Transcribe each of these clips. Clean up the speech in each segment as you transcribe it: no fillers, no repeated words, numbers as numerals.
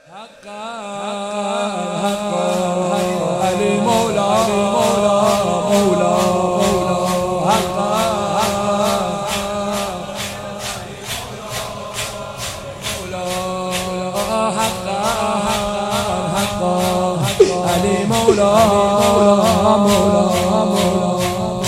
علی مولا مولا حقا علی مولا مولا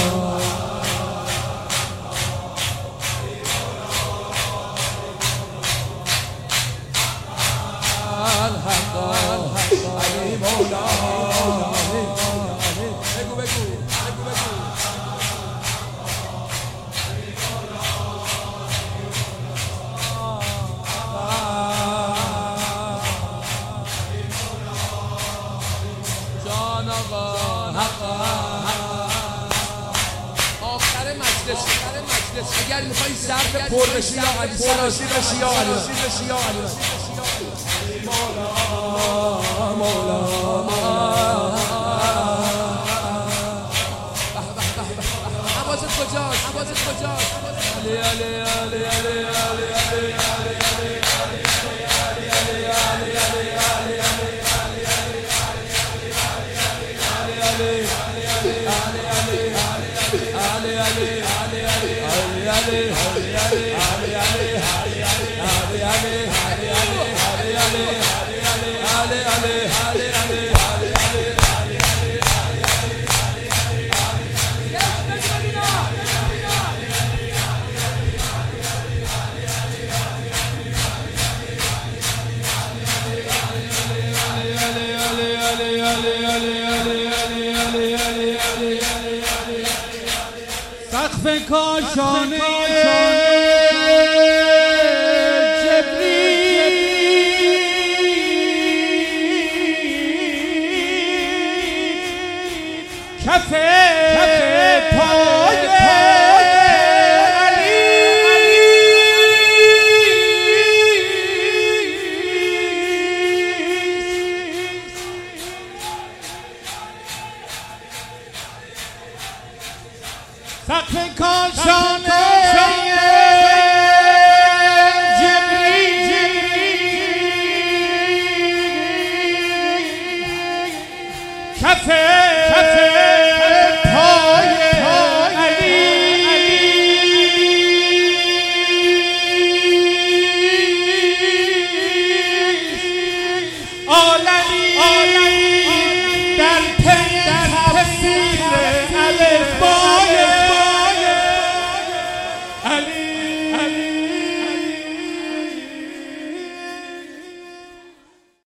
آخر مجلس اگر میخوایی ظرف پر بشی یا علی سلاسی بشی یا علی مولا حواست کجاست علی سقف کاشانه جبریل کف پای علی سقف کاشانه